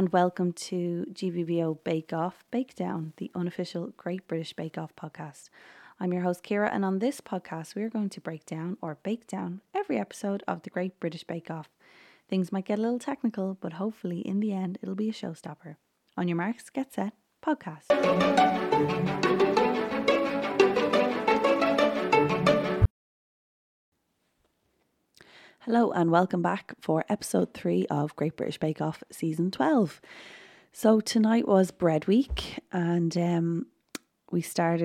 and welcome to GBBO Bake Off Bakedown, the unofficial Great British Bake Off podcast. I'm your host Ciara, and on this podcast we are going to break down or bake down every episode of the Great British Bake Off. Things might get a little technical, but hopefully in the end it'll be a showstopper. On your marks, get set, podcast. Hello and welcome back for episode 3 of Great British Bake Off season 12. So tonight was bread week, and we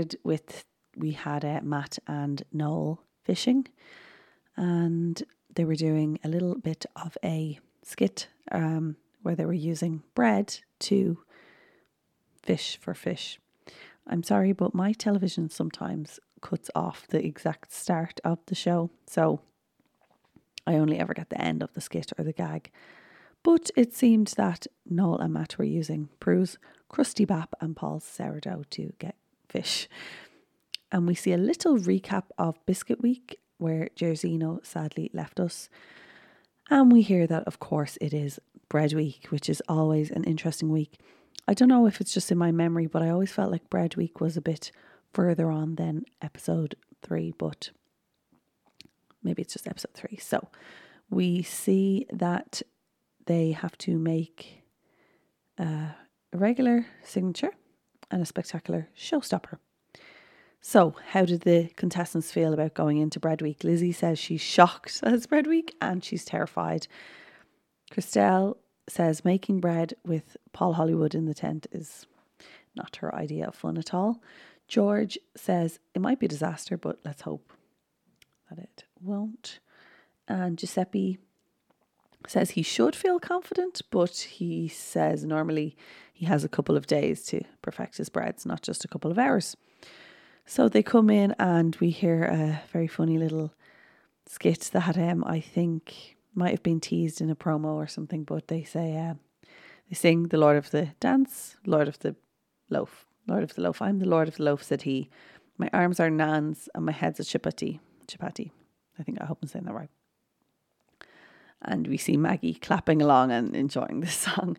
had Matt and Noel fishing, and they were doing a little bit of a skit where they were using bread to fish for fish. I'm sorry, but my television sometimes cuts off the exact start of the show, so I only ever get the end of the skit or the gag. But it seemed that Noel and Matt were using Prue's Krusty Bap and Paul's sourdough to get fish. And we see a little recap of Biscuit Week where Gersino sadly left us. And we hear that, of course, it is Bread Week, which is always an interesting week. I don't know if it's just in my memory, but I always felt like Bread Week was a bit further on than episode 3, but maybe it's just episode 3. So we see that they have to make a regular signature and a spectacular showstopper. So how did the contestants feel about going into Bread Week? Lizzie says she's shocked that it's Bread Week and she's terrified. Christelle says making bread with Paul Hollywood in the tent is not her idea of fun at all. George says it might be a disaster, but let's hope that it won't. And Giuseppe says he should feel confident, but he says normally he has a couple of days to perfect his breads, not just a couple of hours. So they come in and we hear a very funny little skit that I think might have been teased in a promo or something, but they say they sing the Lord of the Dance, Lord of the Loaf. Lord of the Loaf. I'm the Lord of the Loaf, said he. My arms are naans and my head's a chapati. I hope I'm saying that right. And we see Maggie clapping along and enjoying this song.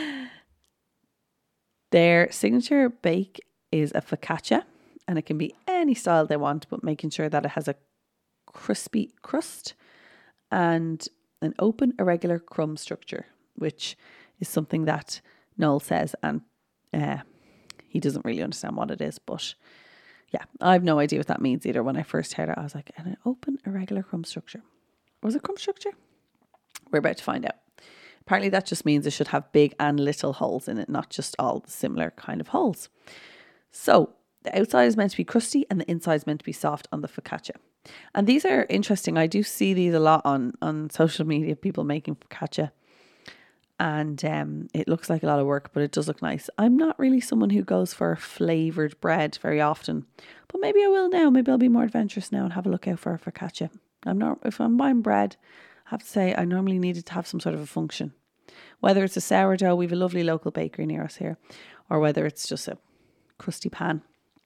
Their signature bake is a focaccia, and it can be any style they want, but making sure that it has a crispy crust and an open irregular crumb structure, which is something that Noel says, and he doesn't really understand what it is, but yeah, I have no idea what that means either. When I first heard it, I was like, an open irregular crumb structure. Was it crumb structure? We're about to find out. Apparently that just means it should have big and little holes in it, not just all similar kind of holes. So the outside is meant to be crusty and the inside is meant to be soft on the focaccia. And these are interesting. I do see these a lot on social media, people making focaccia. And it looks like a lot of work, but it does look nice. I'm not really someone who goes for flavoured bread very often, but maybe I will now. Maybe I'll be more adventurous now and have a look out for a focaccia. If I'm buying bread, I have to say I normally need it to have some sort of a function. Whether it's a sourdough, we have a lovely local bakery near us here, or whether it's just a crusty pan.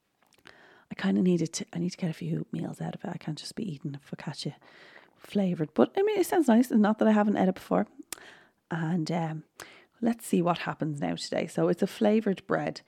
I need to get a few meals out of it. I can't just be eating focaccia flavoured. But I mean, it sounds nice. And not that I haven't ate it before. And let's see what happens now today. So it's a flavoured bread.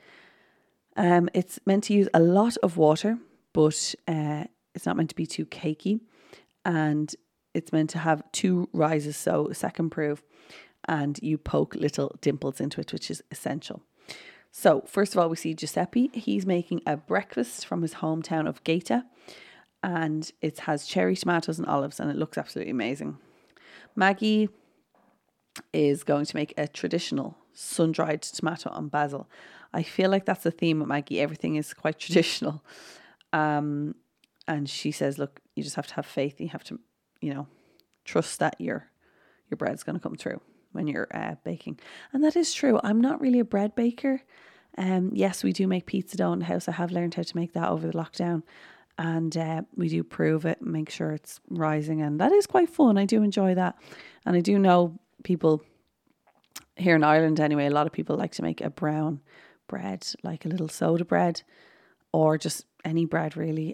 It's meant to use a lot of water, but it's not meant to be too cakey. And it's meant to have 2 rises, so second proof. And you poke little dimples into it, which is essential. So first of all, we see Giuseppe. He's making a breakfast from his hometown of Gaeta. And it has cherry tomatoes and olives, and it looks absolutely amazing. Maggie is going to make a traditional sun-dried tomato and basil. I feel like that's the theme with Maggie. Everything is quite traditional. And she says, look, you just have to have faith. You have to, trust that your bread's going to come through when you're baking. And that is true. I'm not really a bread baker. Yes, we do make pizza dough in the house. I have learned how to make that over the lockdown. And we do prove it, make sure it's rising. And that is quite fun. I do enjoy that. And I do know people here in Ireland anyway, a lot of people like to make a brown bread, like a little soda bread, or just any bread really.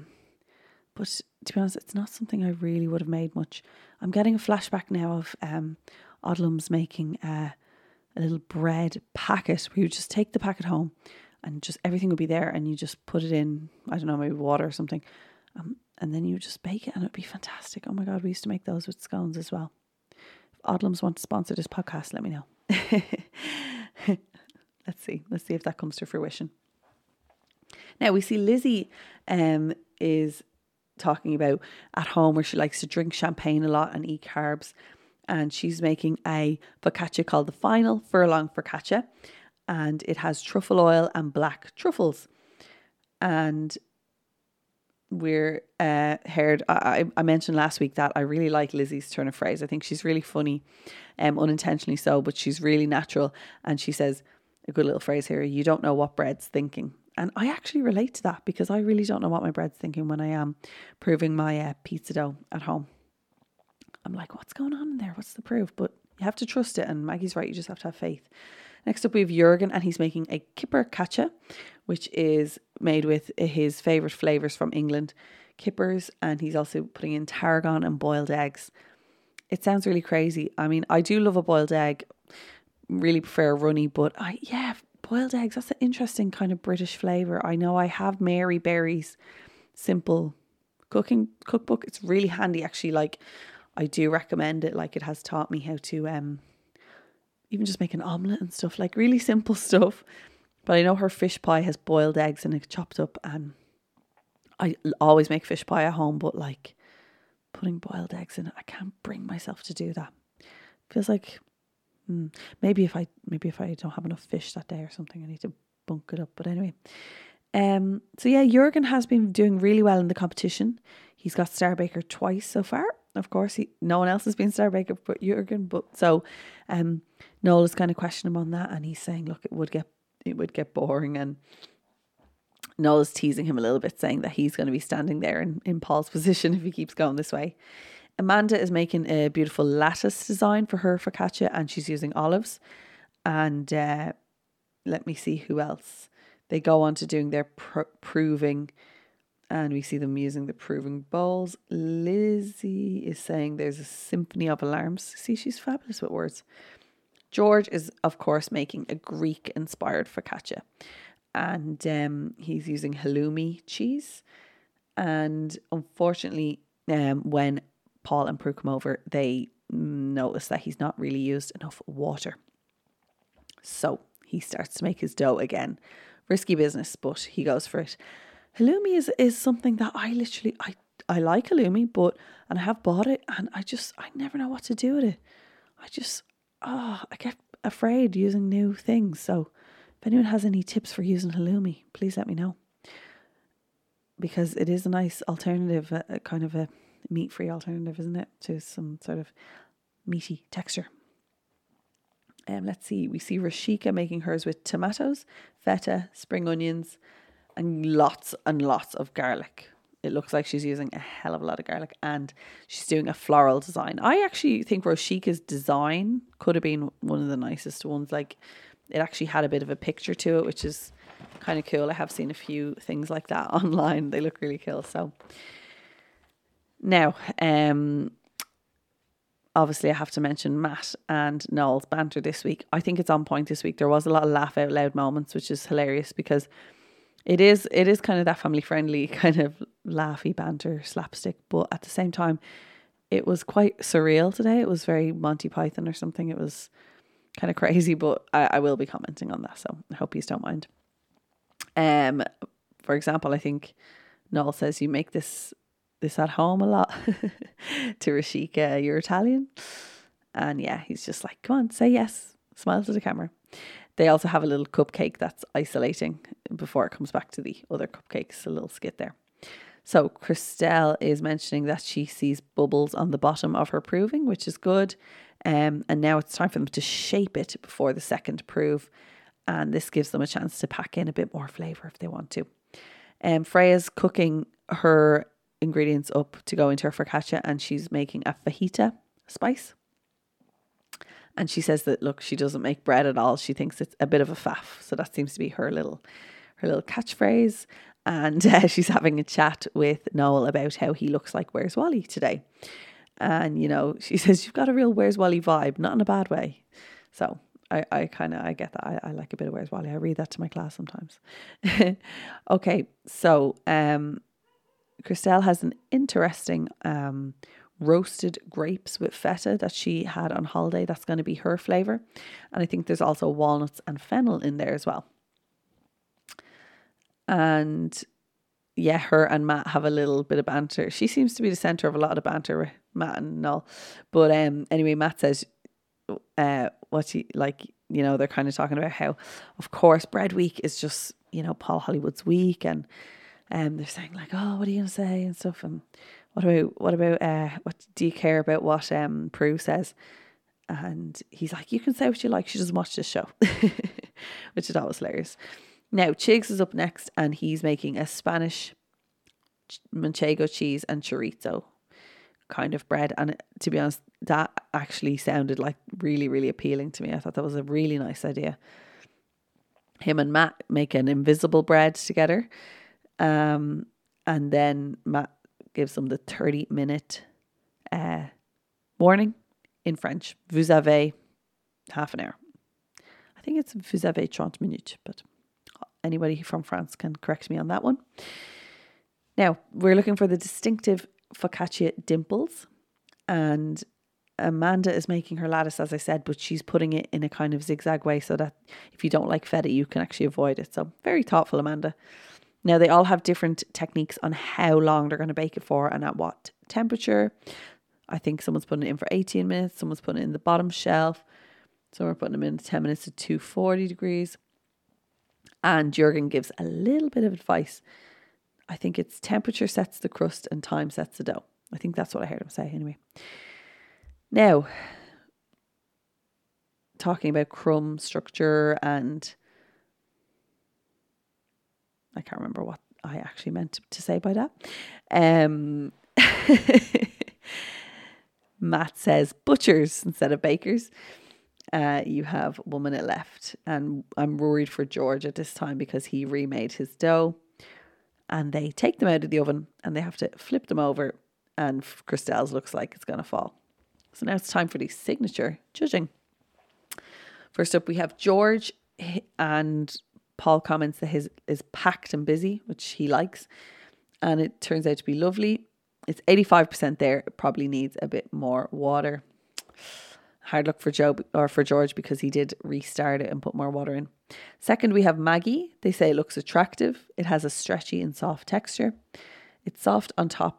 But to be honest, it's not something I really would have made much. I'm getting a flashback now of Odlum's making a a little bread packet where you just take the packet home and just everything would be there and you just put it in, I don't know, maybe water or something. And then you just bake it and it would be fantastic. Oh my God, we used to make those with scones as well. If Odlums want to sponsor this podcast, let me know. Let's see if that comes to fruition. Now we see Lizzie is talking about at home where she likes to drink champagne a lot and eat carbs. And she's making a focaccia called the Final Furlong Focaccia. And it has truffle oil and black truffles. And we're heard, I mentioned last week that I really like Lizzie's turn of phrase. I think she's really funny, unintentionally so, but she's really natural. And she says a good little phrase here, you don't know what bread's thinking. And I actually relate to that because I really don't know what my bread's thinking when I am proving my pizza dough at home. I'm like, what's going on in there? What's the proof? But you have to trust it. And Maggie's right. You just have to have faith. Next up, we have Jürgen, and he's making a kipperkatje, which is made with his favourite flavours from England, kippers, and he's also putting in tarragon and boiled eggs. It sounds really crazy. I mean, I do love a boiled egg. Really prefer a runny, but boiled eggs, that's an interesting kind of British flavour. I know I have Mary Berry's simple cooking cookbook. It's really handy, actually. Like, I do recommend it. Like, it has taught me how to even just make an omelette and stuff, like really simple stuff. But I know her fish pie has boiled eggs and it's chopped up, and I always make fish pie at home, but like putting boiled eggs in it, I can't bring myself to do that. Feels like maybe if I don't have enough fish that day or something, I need to bunk it up. But anyway, so yeah, Jürgen has been doing really well in the competition. He's got Star Baker twice so far. Of course, no one else has been Star Baker but Jürgen. But so Noel is kind of questioning him on that, and he's saying, look, it would get boring, and Noel is teasing him a little bit, saying that he's going to be standing there in Paul's position if he keeps going this way. Amanda is making a beautiful lattice design for her focaccia, and she's using olives. And let me see who else. They go on to doing their proving, and we see them using the proving bowls. Lizzie is saying there's a symphony of alarms. See, she's fabulous with words. George is, of course, making a Greek-inspired focaccia. And he's using halloumi cheese. And unfortunately, when Paul and Prue come over, they notice that he's not really used enough water. So he starts to make his dough again. Risky business, but he goes for it. Halloumi is something that I like halloumi, and I have bought it, and I never know what to do with it. I get afraid using new things. So if anyone has any tips for using halloumi, please let me know. Because it is a nice alternative, a kind of a meat-free alternative, isn't it? To some sort of meaty texture. Let's see, we see Rashika making hers with tomatoes, feta, spring onions, and lots of garlic. It looks like she's using a hell of a lot of garlic, and she's doing a floral design. I actually think Rashika's design could have been one of the nicest ones. Like, it actually had a bit of a picture to it, which is kind of cool. I have seen a few things like that online. They look really cool. So now, obviously I have to mention Matt and Noel's banter this week. I think it's on point this week. There was a lot of laugh out loud moments, which is hilarious because it is kind of that family friendly kind of laughy banter slapstick, but at the same time it was quite surreal today. It was very Monty Python or something. It was kind of crazy, but I will be commenting on that, so I hope you don't mind. For example, I think Noel says, you make this at home a lot to Rashika, you're Italian. And yeah, he's just like, come on, say yes, smile to the camera. They also have a little cupcake that's isolating before it comes back to the other cupcakes, a little skit there. So Christelle is mentioning that she sees bubbles on the bottom of her proving, which is good. And now it's time for them to shape it before the second prove. And this gives them a chance to pack in a bit more flavour if they want to. Freya's cooking her ingredients up to go into her focaccia, and she's making a fajita spice. And she says that, look, she doesn't make bread at all. She thinks it's a bit of a faff. So that seems to be her little catchphrase. And she's having a chat with Noel about how he looks like Where's Wally today. And, you know, she says, you've got a real Where's Wally vibe, not in a bad way. So I get that. I like a bit of Where's Wally. I read that to my class sometimes. Okay, so Christelle has an interesting roasted grapes with feta that she had on holiday. That's going to be her flavour. And I think there's also walnuts and fennel in there as well. And yeah, her and Matt have a little bit of banter. She seems to be the centre of a lot of banter with Matt and Noel. But anyway, Matt says what she like, you know, they're kind of talking about how, of course, Bread Week is just, you know, Paul Hollywood's week, and they're saying like, oh, what are you gonna say and stuff, and what what do you care about what Prue says? And he's like, you can say what you like, she doesn't watch this show, which I thought was hilarious. Now Chigs is up next, and he's making a Spanish manchego cheese and chorizo kind of bread, and to be honest, that actually sounded like really, really appealing to me. I thought that was a really nice idea. Him and Matt make an invisible bread together, and then Matt gives them the 30-minute warning in French. Vous avez half an hour. I think it's vous avez 30 minutes, but anybody from France can correct me on that one. Now, we're looking for the distinctive focaccia dimples, and Amanda is making her lattice, as I said, but she's putting it in a kind of zigzag way so that if you don't like feta, you can actually avoid it. So very thoughtful, Amanda. Now, they all have different techniques on how long they're going to bake it for and at what temperature. I think someone's putting it in for 18 minutes. Someone's putting it in the bottom shelf. Some are putting them in 10 minutes at 240 degrees. And Jürgen gives a little bit of advice. I think it's temperature sets the crust and time sets the dough. I think that's what I heard him say anyway. Now, talking about crumb structure, and I can't remember what I actually meant to say by that. Matt says butchers instead of bakers. You have 1 minute left, and I'm worried for George at this time because he remade his dough, and they take them out of the oven and they have to flip them over, and Christelle's looks like it's going to fall. So now it's time for the signature judging. First up, we have George, and Paul comments that his is packed and busy, which he likes, and it turns out to be lovely. It's 85% there. It probably needs a bit more water. Hard luck for George because he did restart it and put more water in. Second, we have Maggie. They say it looks attractive. It has a stretchy and soft texture. It's soft on top,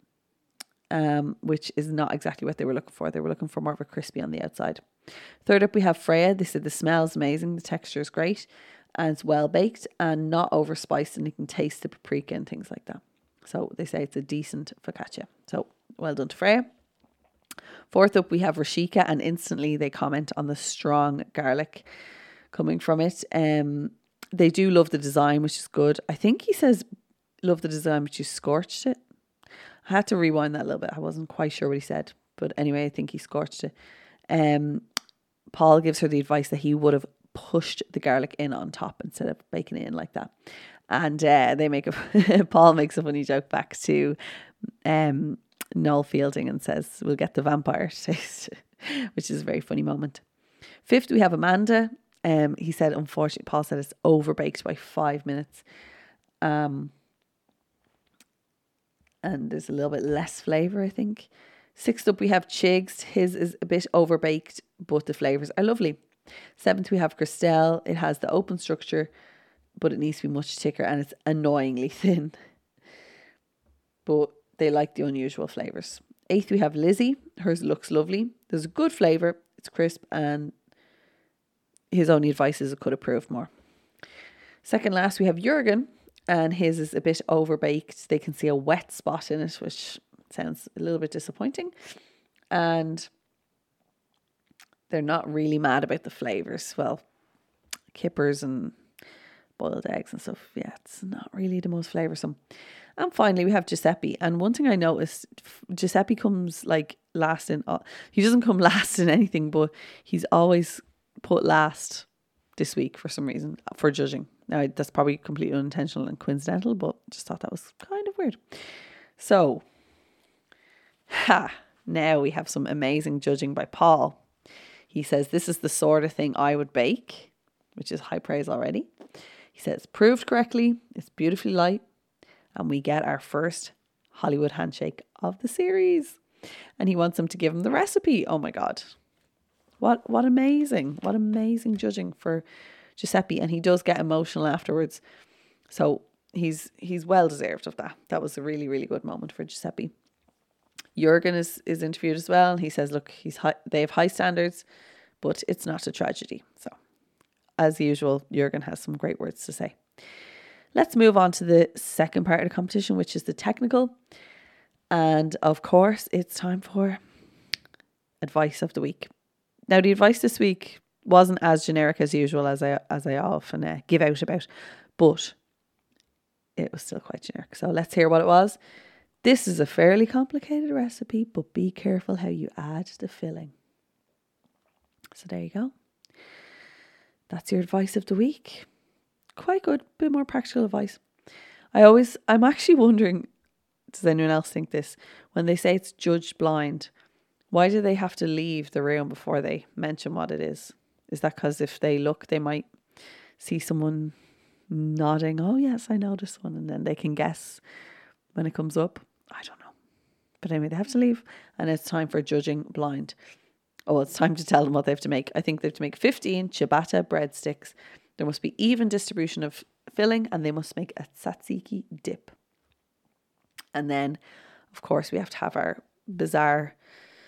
which is not exactly what they were looking for. They were looking for more of a crispy on the outside. Third up, we have Freya. They said the smell is amazing. The texture is great, and it's well baked and not over spiced, and you can taste the paprika and things like that. So they say it's a decent focaccia. So well done to Freya. Fourth up, we have Rashika, and instantly they comment on the strong garlic coming from it. They do love the design, which is good. I think he says love the design, but you scorched it. I had to rewind that a little bit. I wasn't quite sure what he said, but anyway, I think he scorched it. Paul gives her the advice that he would have pushed the garlic in on top instead of baking it in like that. And Paul makes a funny joke back to Noel Fielding and says, we'll get the vampire taste, which is a very funny moment. Fifth, we have Amanda. He said, unfortunately, Paul said it's overbaked by 5 minutes. And there's a little bit less flavour, I think. Sixth up, we have Chigs. His is a bit overbaked, but the flavours are lovely. Seventh, we have Christelle. It has the open structure, but it needs to be much thicker, and it's annoyingly thin. But they like the unusual flavours. Eighth, we have Lizzie. Hers looks lovely. There's a good flavour. It's crisp, and his only advice is it could have proved more. Second last, we have Jürgen, and his is a bit overbaked. They can see a wet spot in it, which sounds a little bit disappointing. And they're not really mad about the flavours. Well, kippers and boiled eggs and stuff. Yeah, it's not really the most flavoursome. And finally, we have Giuseppe. And one thing I noticed, Giuseppe comes like last in... he doesn't come last in anything, but he's always put last this week for some reason, for judging. Now, that's probably completely unintentional and coincidental, but just thought that was kind of weird. So, now we have some amazing judging by Paul. He says, this is the sort of thing I would bake, which is high praise already. He says, proved correctly, it's beautifully light, and we get our first Hollywood handshake of the series. And he wants them to give him the recipe. Oh my God. What amazing judging for Giuseppe. And he does get emotional afterwards. So he's well deserved of that. That was a really, really good moment for Giuseppe. Jurgen is interviewed as well. And he says, look, they have high standards, but it's not a tragedy. So as usual, Jurgen has some great words to say. Let's move on to the second part of the competition, which is the technical. And of course, it's time for advice of the week. Now, the advice this week wasn't as generic as usual as I often give out about, but it was still quite generic. So let's hear what it was. This is a fairly complicated recipe, but be careful how you add the filling. So there you go. That's your advice of the week. Quite good, bit more practical advice. I'm actually wondering, does anyone else think this? When they say it's judged blind, why do they have to leave the room before they mention what it is? Is that because if they look, they might see someone nodding, oh yes, I know this one, and then they can guess when it comes up? I don't know. But anyway, they have to leave, and it's time for judging blind. Oh, it's time to tell them what they have to make. I think they have to make 15 ciabatta breadsticks. There must be even distribution of filling, and they must make a tzatziki dip. And then, of course, we have to have our bizarre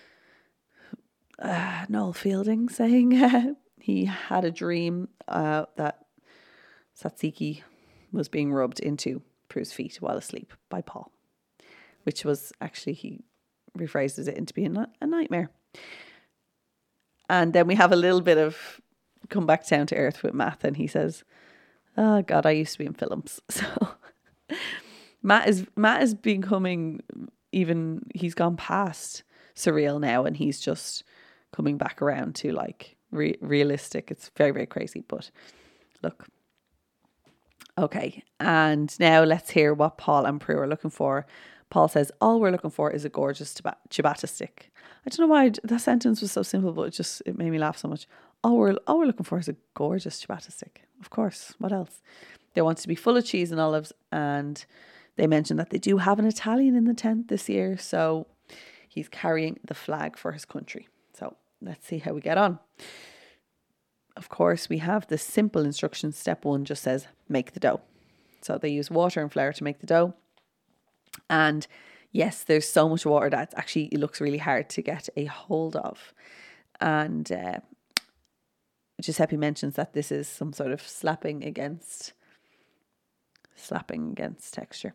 Noel Fielding saying he had a dream that tzatziki was being rubbed into Prue's feet while asleep by Paul, which was actually, he rephrases it into being a nightmare. And then we have a little bit of come back down to earth with Matt, and he says, oh God, I used to be in films. So Matt is becoming, even, he's gone past surreal now, and he's just coming back around to like realistic. It's very, very crazy, but look. Okay, and now let's hear what Paul and Prue are looking for. Paul says, all we're looking for is a gorgeous ciabatta stick. I don't know why that sentence was so simple, but it made me laugh so much. All we're looking for is a gorgeous ciabatta stick. Of course, what else? They want it to be full of cheese and olives, and they mentioned that they do have an Italian in the tent this year, so he's carrying the flag for his country. So let's see how we get on. Of course, we have the simple instructions. Step 1 just says, make the dough. So they use water and flour to make the dough. And yes, there's so much water that actually it looks really hard to get a hold of. And Giuseppe mentions that this is some sort of slapping against texture.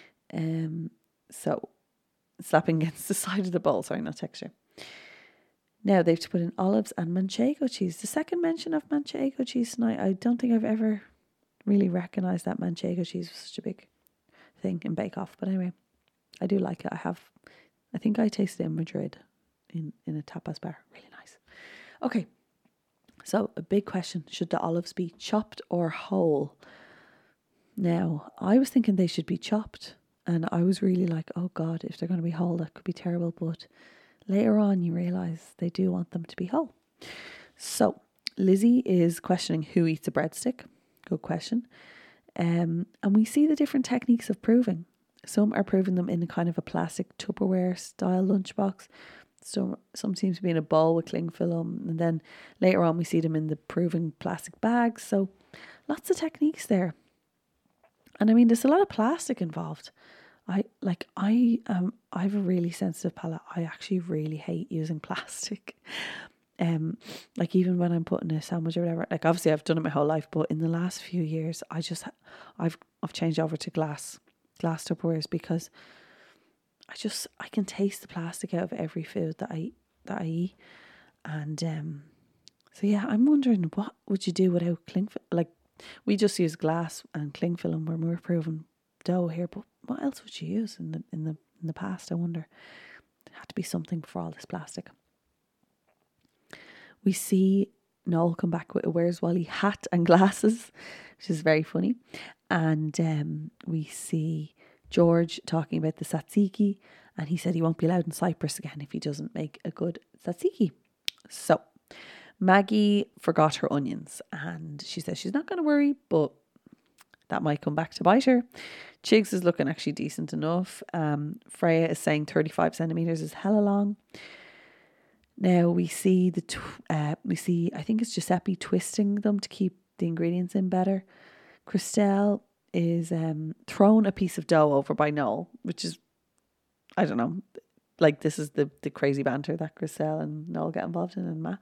So slapping against the side of the bowl, sorry, not texture. Now they have to put in olives and manchego cheese. The second mention of manchego cheese tonight. I don't think I've ever really recognised that manchego cheese was such a big thing in Bake Off. But anyway, I do like it. I think I tasted it in Madrid in a tapas bar. Really nice. Okay, so a big question. Should the olives be chopped or whole? Now, I was thinking they should be chopped. And I was really like, oh God, if they're going to be whole, that could be terrible. But later on, you realise they do want them to be whole. So Lizzie is questioning who eats a breadstick. Good question. And we see the different techniques of proving. Some are proving them in a kind of a plastic Tupperware style lunchbox. Some seems to be in a bowl with cling film. And then later on, we see them in the proving plastic bags. So lots of techniques there. And I mean, there's a lot of plastic involved. I have a really sensitive palate. I actually really hate using plastic. Like even when I'm putting a sandwich or whatever, like obviously I've done it my whole life, but in the last few years, I've changed over to glass Tupperwares because I can taste the plastic out of every food that I eat. And so yeah, I'm wondering, what would you do without cling film? Like we just use glass and cling film when we're proving dough here, but what else would you use in the past? I wonder. It had to be something for all this plastic. We see Noel come back with a Where's Wally hat and glasses, which is very funny. And we see George talking about the tzatziki, and he said he won't be allowed in Cyprus again if he doesn't make a good tzatziki. So Maggie forgot her onions and she says she's not going to worry, but that might come back to bite her. Chigs is looking actually decent enough. Freya is saying 35 centimeters is hella long. Now we see I think it's Giuseppe twisting them to keep the ingredients in better. Christelle is thrown a piece of dough over by Noel, which is, I don't know, like this is the crazy banter that Christelle and Noel get involved in, and Matt.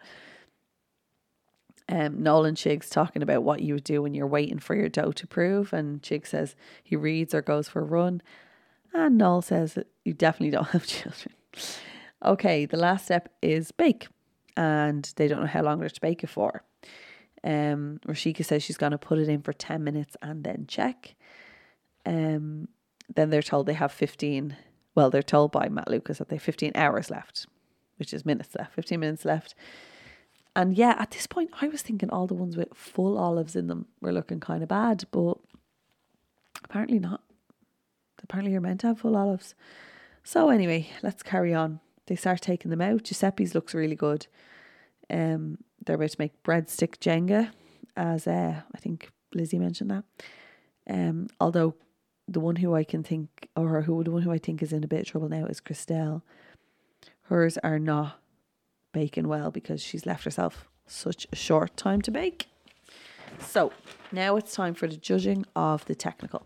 Noel and Chigs talking about what you would do when you're waiting for your dough to prove, and Chigs says he reads or goes for a run, and Noel says you definitely don't have children. Okay, the last step is bake, and they don't know how long they're to bake it for. Rashika says she's going to put it in for 10 minutes and then check. Then they're told they have 15, well, they're told by Matt Lucas that they have 15 hours left, which is minutes left, 15 minutes left. And yeah, at this point, I was thinking all the ones with full olives in them were looking kind of bad, but apparently not. Apparently you're meant to have full olives. So anyway, let's carry on. They start taking them out. Giuseppe's looks really good. They're about to make breadstick Jenga, as I think Lizzie mentioned that. Although the one who I think is in a bit of trouble now is Christelle. Hers are not baking well because she's left herself such a short time to bake. So now it's time for the judging of the technical.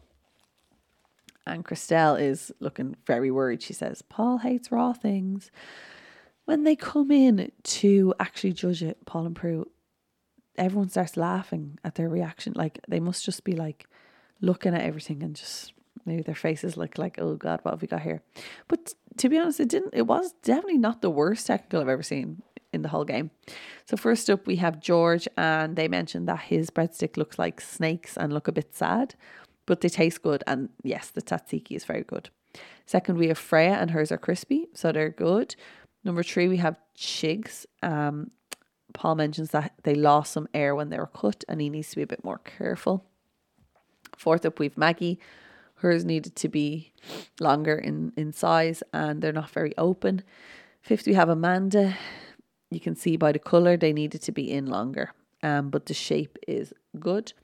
And Christelle is looking very worried. She says, Paul hates raw things. When they come in to actually judge it, Paul and Prue, everyone starts laughing at their reaction. Like they must just be like looking at everything and just maybe their faces look like, oh God, what have we got here? But to be honest, it was definitely not the worst technical I've ever seen in the whole game. So first up we have George, and they mentioned that his breadstick looks like snakes and look a bit sad, but they taste good, and yes, the tzatziki is very good. Second, we have Freya, and hers are crispy, so they're good. Number 3, we have Chigs. Paul mentions that they lost some air when they were cut and he needs to be a bit more careful. Fourth up, we have Maggie. Hers needed to be longer in size and they're not very open. Fifth, we have Amanda. You can see by the colour they needed to be in longer, but the shape is good.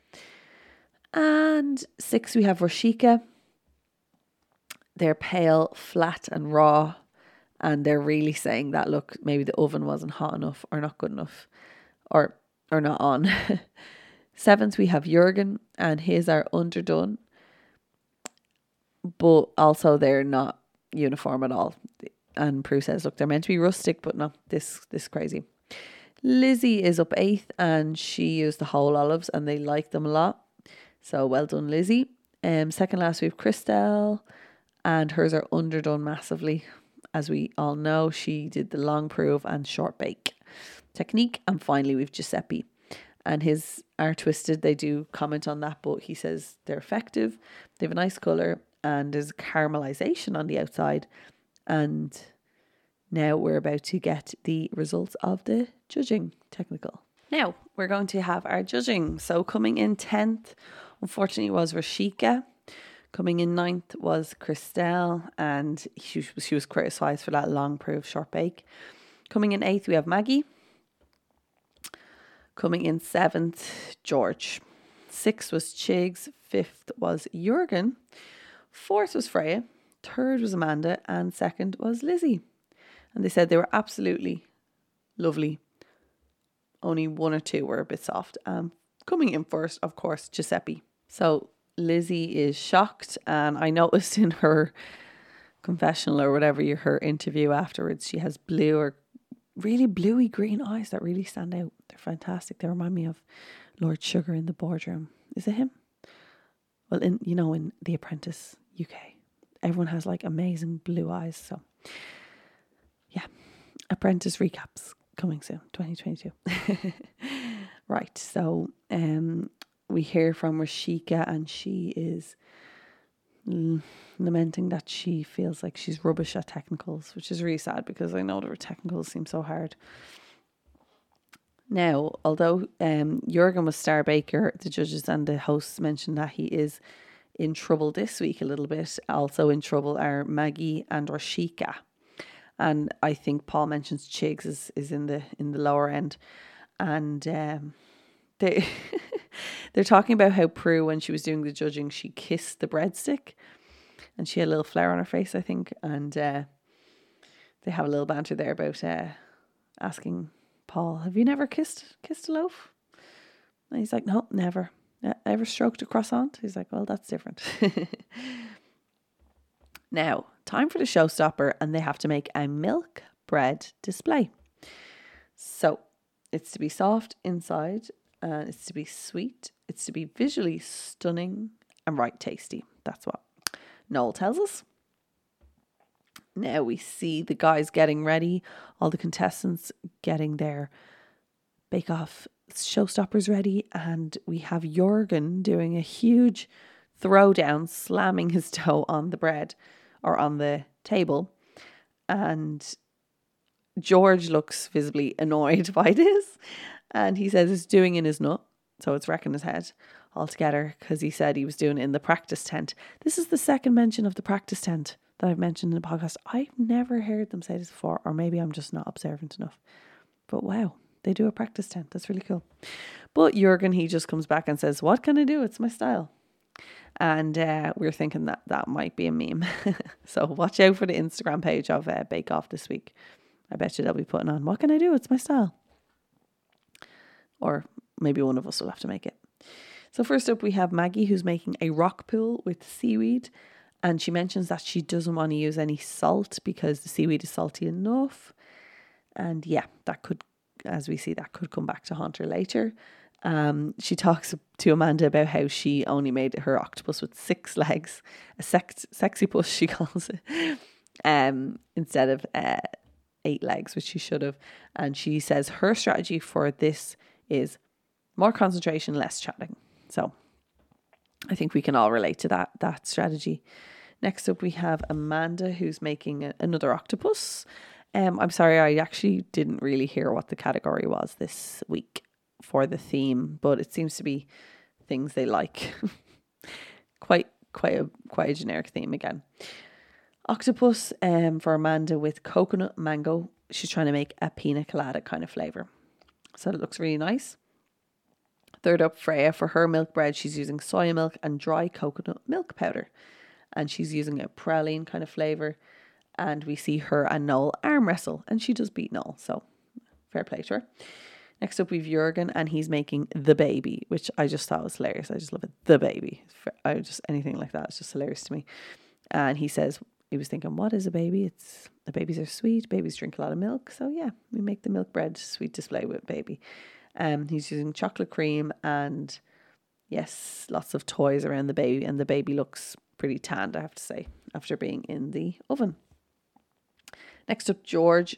And 6, we have Rashika. They're pale, flat and raw, and they're really saying that, look, maybe the oven wasn't hot enough or not good enough or not on. 7th, we have Jurgen, and his are underdone, but also they're not uniform at all. And Prue says, look, they're meant to be rustic, but not this crazy. Lizzie is up 8th, and she used the whole olives and they like them a lot. So well done, Lizzie. Second last, we have Christelle, and hers are underdone massively. As we all know, she did the long prove and short bake technique. And finally, we've Giuseppe, and his are twisted. They do comment on that, but he says they're effective. They have a nice colour and there's caramelization on the outside. And now we're about to get the results of the judging technical. Now we're going to have our judging. So coming in 10th, unfortunately, was Rashika. Coming in 9th was Christelle, and she was criticised for that long proof short bake. Coming in 8th, we have Maggie. Coming in 7th, George. 6th was Chigs. 5th was Jurgen. 4th was Freya. 3rd was Amanda, and 2nd was Lizzie. And they said they were absolutely lovely. Only 1 or 2 were a bit soft. Coming in first, of course, Giuseppe. So Lizzie is shocked, and I noticed in her confessional or whatever, her interview afterwards, she has blue or really bluey green eyes that really stand out. They're fantastic. They remind me of Lord Sugar in The Boardroom. Is it him? Well, in The Apprentice UK, everyone has like amazing blue eyes. So yeah, Apprentice recaps coming soon, 2022. Right, so we hear from Rashika, and she is lamenting that she feels like she's rubbish at technicals, which is really sad because I know that technicals seem so hard. Now, although Jurgen was star baker, the judges and the hosts mentioned that he is in trouble this week a little bit. Also in trouble are Maggie and Rashika. And I think Paul mentions Chigs is in the lower end. And they they're talking about how Prue, when she was doing the judging, she kissed the breadstick, and she had a little flower on her face, I think. And they have a little banter there about asking Paul, "Have you never kissed a loaf?" And he's like, "No, never." "Ever stroked a croissant?" He's like, "Well, that's different." Now, time for the showstopper, and they have to make a milk bread display. So it's to be soft inside, and it's to be sweet, it's to be visually stunning and right tasty. That's what Noel tells us. Now we see the guys getting ready, all the contestants getting their Bake Off showstoppers ready, and we have Jürgen doing a huge throwdown, slamming his toe on the bread or on the table, and George looks visibly annoyed by this, and he says it's doing in his nut, so it's wrecking his head altogether, because he said he was doing it in the practice tent. This is the second mention of the practice tent that I've mentioned in the podcast. I've never heard them say this before, or maybe I'm just not observant enough. But wow, they do a practice tent. That's really cool. But Jürgen, he just comes back and says, "What can I do? It's my style." And we're thinking that might be a meme. So watch out for the Instagram page of Bake Off this week. I bet you they'll be putting on, "What can I do? It's my style." Or maybe one of us will have to make it. So first up, we have Maggie, who's making a rock pool with seaweed. And she mentions that she doesn't want to use any salt because the seaweed is salty enough. And yeah, that could, as we see, that could come back to haunt her later. She talks to Amanda about how she only made her octopus with 6 legs, a sexy puss she calls it, instead of 8 legs, which she should have. And she says her strategy for this is more concentration, less chatting. So I think we can all relate to that strategy. Next up, we have Amanda, who's making another octopus. I'm sorry, I actually didn't really hear what the category was this week for the theme, but it seems to be things they like. quite a generic theme again. Octopus for Amanda with coconut mango. She's trying to make a pina colada kind of flavour. So it looks really nice. Third up, Freya, for her milk bread, she's using soya milk and dry coconut milk powder. And she's using a praline kind of flavour. And we see her and Noel arm wrestle, and she does beat Noel, so fair play to her. Next up, we've Jürgen, and he's making the baby, which I just thought was hilarious. I just love it. The baby. Anything like that is just hilarious to me. And he says, he was thinking, what is a baby? Babies are sweet. Babies drink a lot of milk. So yeah, we make the milk bread sweet display with baby. He's using chocolate cream and yes, lots of toys around the baby. And the baby looks pretty tanned, I have to say, after being in the oven. Next up, George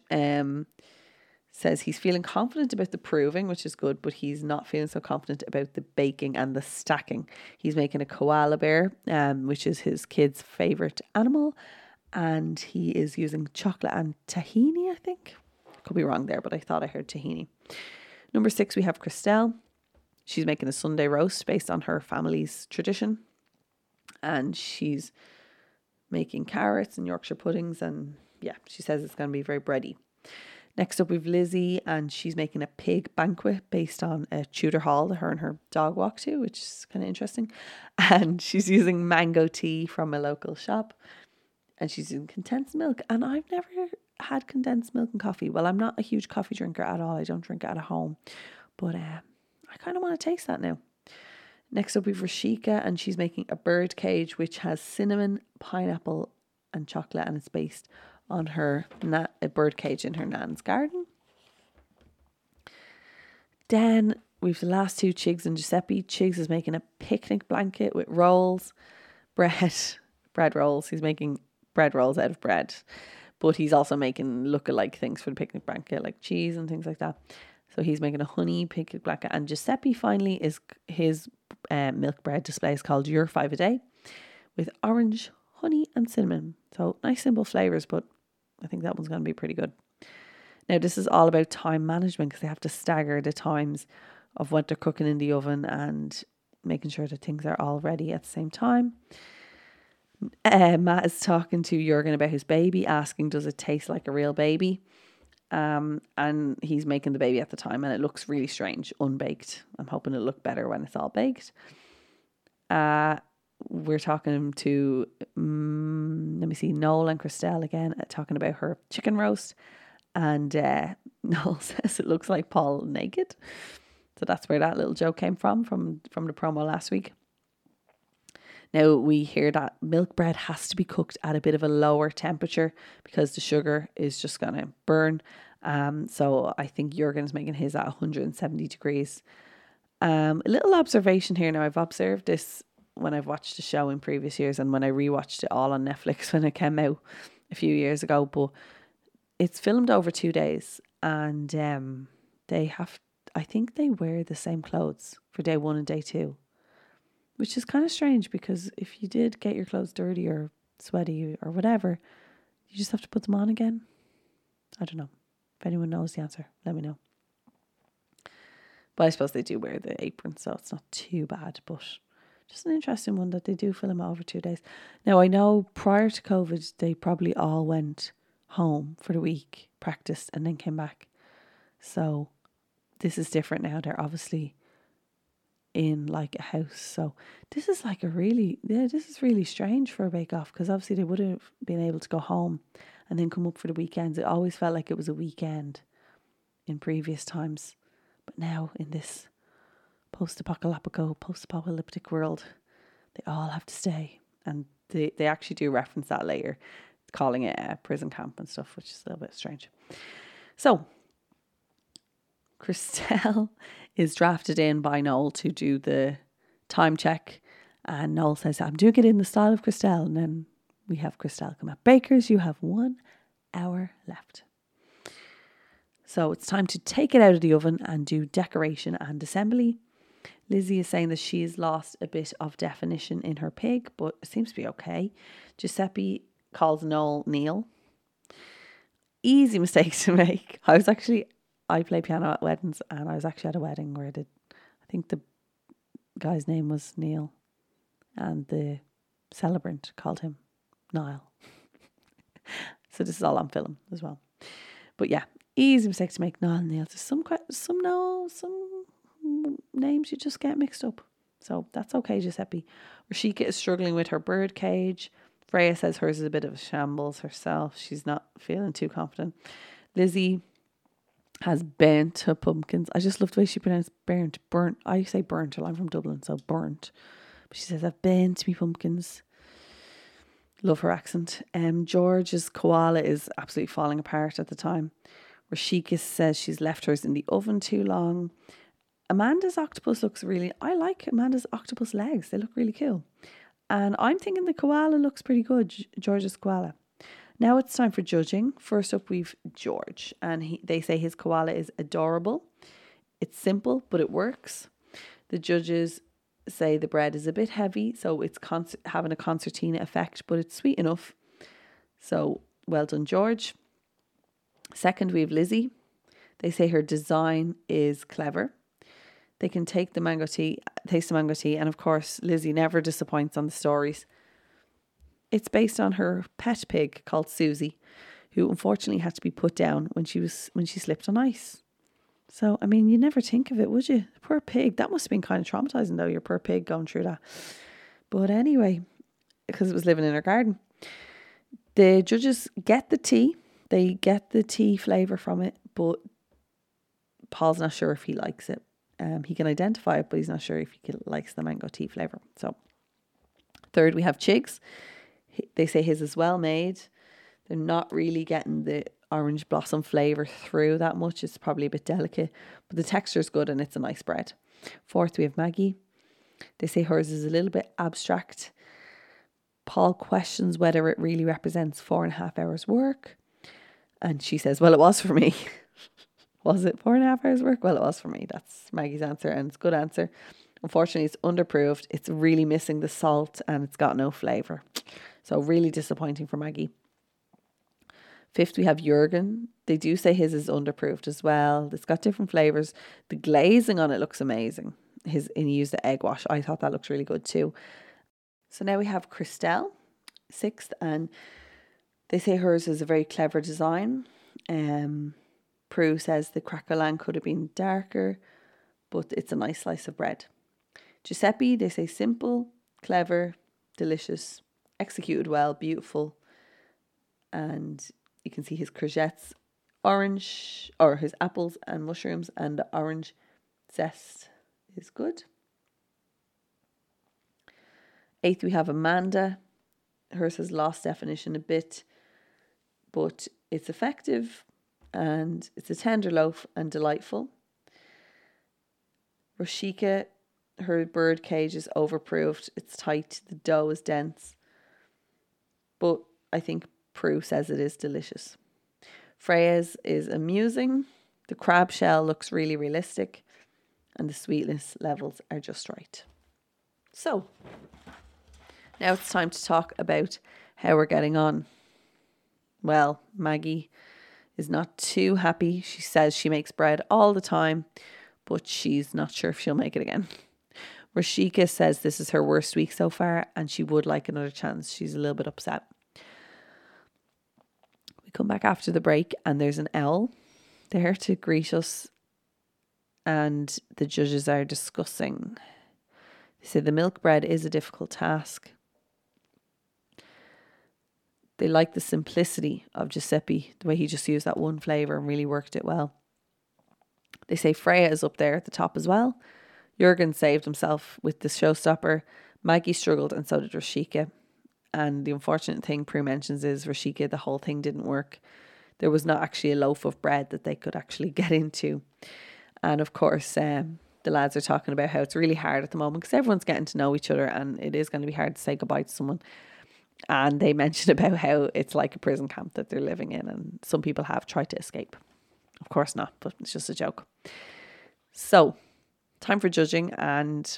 says he's feeling confident about the proving, which is good, but he's not feeling so confident about the baking and the stacking. He's making a koala bear, which is his kid's favourite animal, and he is using chocolate and tahini, I think. Could be wrong there, but I thought I heard tahini. Number 6, we have Christelle. She's making a Sunday roast based on her family's tradition, and she's making carrots and Yorkshire puddings, and yeah, she says it's going to be very bready. Next up, we've Lizzie, and she's making a pig banquet based on a Tudor hall that her and her dog walk to, which is kind of interesting. And she's using mango tea from a local shop, and she's using condensed milk. And I've never had condensed milk and coffee. Well, I'm not a huge coffee drinker at all. I don't drink it at home, but I kind of want to taste that now. Next up, we've Rashika, and she's making a bird cage which has cinnamon, pineapple, and chocolate, and it's based on her a bird cage in her nan's garden. Then we've the last two, Chigs and Giuseppe. Chigs is making a picnic blanket with rolls, bread rolls. He's making bread rolls out of bread, but he's also making look-alike things for the picnic blanket, like cheese and things like that. So he's making a honey picnic blanket. And Giuseppe finally is his milk bread display is called Your 5 a Day with orange, honey and cinnamon. So nice simple flavours, but I think that one's going to be pretty good. Now this is all about time management because they have to stagger the times of what they're cooking in the oven and making sure that things are all ready at the same time. Matt is talking to Jürgen about his baby, asking does it taste like a real baby? And he's making the baby at the time, and it looks really strange, unbaked. I'm hoping it'll look better when it's all baked. We're talking to, let me see, Noel and Christelle again, talking about her chicken roast. And Noel says it looks like Paul naked. So that's where that little joke came from the promo last week. Now we hear that milk bread has to be cooked at a bit of a lower temperature because the sugar is just going to burn. So I think Jurgen's making his at 170 degrees. A little observation here. Now I've observed this when I've watched the show in previous years and when I rewatched it all on Netflix when it came out a few years ago. But it's filmed over 2 days, and I think they wear the same clothes for day 1 and day 2. Which is kind of strange because if you did get your clothes dirty or sweaty or whatever, you just have to put them on again. I don't know. If anyone knows the answer, let me know. But I suppose they do wear the apron, so it's not too bad. But just an interesting one that they do film over 2 days. Now, I know prior to COVID, they probably all went home for the week, practiced, and then came back. So this is different now. They're obviously in like a house, so this is like this is really strange for a bake off, because obviously they would have been able to go home and then come up for the weekends. It always felt like it was a weekend in previous times, but now in this post-apocalyptic world, they all have to stay, and they actually do reference that later, calling it a prison camp and stuff, which is a little bit strange. So Christelle is drafted in by Noel to do the time check, and Noel says, I'm doing it in the style of Christelle. And then we have Christelle come out. Bakers, you have 1 hour left. So it's time to take it out of the oven and do decoration and assembly. Lizzie is saying that she's lost a bit of definition in her pig, but it seems to be okay. Giuseppe calls Noel Neil. Easy mistake to make. I play piano at weddings, and I was actually at a wedding where I think the guy's name was Neil and the celebrant called him Niall. So this is all on film as well. But yeah, easy mistake to make, Niall and Neil. There's some names you just get mixed up. So that's okay, Giuseppe. Rashika is struggling with her bird cage. Freya says hers is a bit of a shambles herself. She's not feeling too confident. Lizzie has burnt her pumpkins. I just love the way she pronounced burnt. I say burnt. I'm from Dublin, so burnt. But she says, I've burnt me pumpkins. Love her accent. George's koala is absolutely falling apart at the time. Rashika says she's left hers in the oven too long. Amanda's octopus looks I like Amanda's octopus legs. They look really cool. And I'm thinking the koala looks pretty good, George's koala. Now it's time for judging. First up, we've George, and they say his koala is adorable. It's simple, but it works. The judges say the bread is a bit heavy, so it's having a concertina effect, but it's sweet enough. So well done, George. Second, we have Lizzie. They say her design is clever. They can taste the mango tea, and of course, Lizzie never disappoints on the stories. It's based on her pet pig called Susie, who unfortunately had to be put down when she slipped on ice. So, I mean, you never think of it, would you? Poor pig. That must have been kind of traumatizing, though, your poor pig going through that. But anyway, because it was living in her garden. The judges get the tea. They get the tea flavour from it, but Paul's not sure if he likes it. He can identify it, but he's not sure if he likes the mango tea flavour. So, third, we have Chigs. They say his is well made. They're not really getting the orange blossom flavour through that much. It's probably a bit delicate, but the texture is good and it's a nice bread. Fourth, we have Maggie. They say hers is a little bit abstract. Paul questions whether it really represents 4.5 hours work. And she says, well, it was for me. Was it 4.5 hours work? Well, it was for me. That's Maggie's answer, and it's a good answer. Unfortunately, it's underproofed. It's really missing the salt and it's got no flavour. So really disappointing for Maggie. Fifth, we have Jurgen. They do say his is underproofed as well. It's got different flavours. The glazing on it looks amazing. And he used the egg wash. I thought that looks really good too. So now we have Christelle, sixth, and they say hers is a very clever design. Prue says the craquelin could have been darker, but it's a nice slice of bread. Giuseppe, they say simple, clever, delicious, executed well, beautiful. And you can see his courgettes, orange, or his apples and mushrooms, and the orange zest is good. 8th, we have Amanda. Hers has lost definition a bit, but it's effective and it's a tender loaf and delightful. Rashika, her bird cage is overproofed. It's tight. The dough is dense. But I think Prue says it is delicious. Freya's is amusing. The crab shell looks really realistic. And the sweetness levels are just right. So, now it's time to talk about how we're getting on. Well, Maggie is not too happy. She says she makes bread all the time, but she's not sure if she'll make it again. Rashika says this is her worst week so far and she would like another chance. She's a little bit upset. We come back after the break and there's an owl there to greet us and the judges are discussing. They say the milk bread is a difficult task. They like the simplicity of Giuseppe, the way he just used that one flavour and really worked it well. They say Freya is up there at the top as well. Jürgen saved himself with the showstopper. Maggie struggled and so did Rashika. And the unfortunate thing Prue mentions is Rashika, the whole thing didn't work. There was not actually a loaf of bread that they could actually get into. And of course, the lads are talking about how it's really hard at the moment because everyone's getting to know each other and it is going to be hard to say goodbye to someone. And they mentioned about how it's like a prison camp that they're living in and some people have tried to escape. Of course not, but it's just a joke. So, time for judging, and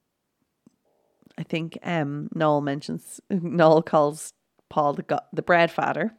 I think Noel calls Paul the bread father,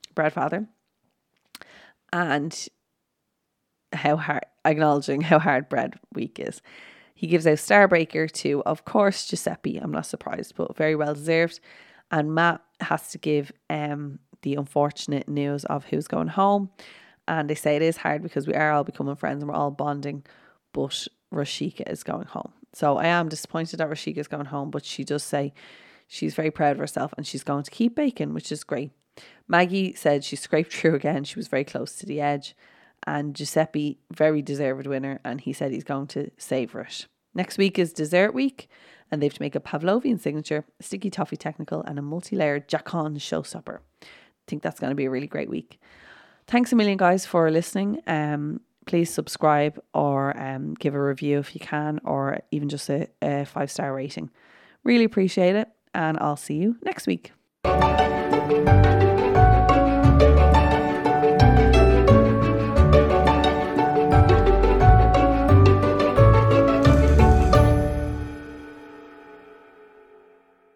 and acknowledging how hard bread week is. He gives out Starbreaker to, of course, Giuseppe. I'm not surprised, but very well deserved. And Matt has to give the unfortunate news of who's going home. And they say it is hard because we are all becoming friends and we're all bonding, but Rashika is going home. So I am disappointed that Rashika is going home, but she does say she's very proud of herself and she's going to keep baking, which is great. Maggie said she scraped through again. She was very close to the edge. And Giuseppe, very deserved winner, and he said he's going to savour it. Next week is dessert week, and they have to make a Pavlovian signature, a sticky toffee technical, and a multi-layered Jacon showstopper. I think that's going to be a really great week. Thanks a million, guys, for listening. Please subscribe or give a review if you can, or even just a 5-star rating. Really appreciate it, and I'll see you next week.